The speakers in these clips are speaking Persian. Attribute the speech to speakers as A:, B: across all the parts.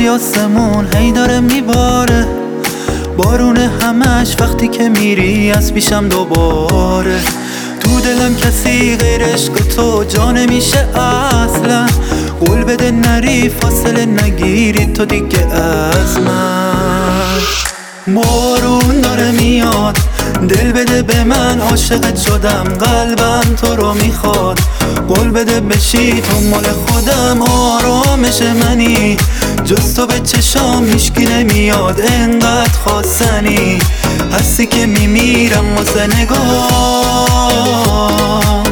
A: وقتی آسمون هی داره میباره، بارون همش وقتی که میری از پیشم دوباره. تو دلم کسی غیر عشق تو جا نمیشه اصلا، قول بده نری فاصله نگیری تو دیگه از من. بارون داره میاد، دل بده به من، عاشقت شدم، قلبم تو رو میخواد. قول بده بشی تو مال خودم، آرامش منی، جز تو به چشام هیچکی نمیاد، انقدر خواستنی هستی که میمیرم واسه نگاه.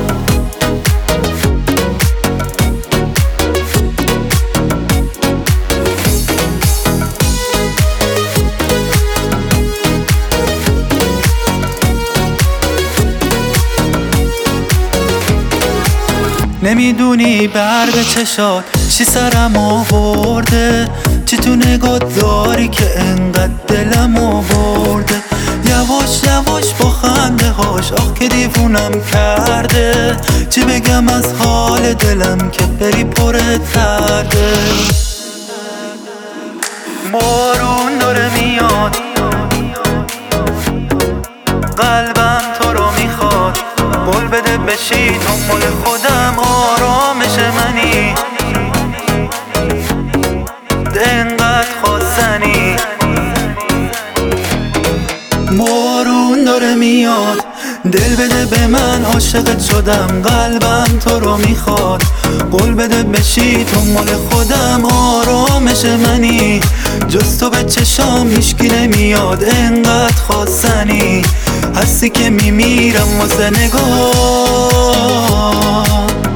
A: نمیدونی برق چشات چی سرم آورده، چی تو نگات داری که انقدر دلم آورده. یواش یواش با خنده هاش آخ که دیوونم کرده، چی بگم از حال دلم که بری پرت کرده. بارون داره میاد، قلبم تو رو میخواد، قول بده بشی تو مال خودم، آرامش منی، انقدر خواستنی. بارون داره میاد، دل بده به من، عاشقت شدم، قلبم تو رو میخواد. قول بده بشی تو مال خودم، آرامش منی، جز تو به چشام هیچکی نمیاد، انقدر خواستنی هستی که میمیرم واسه نگاه.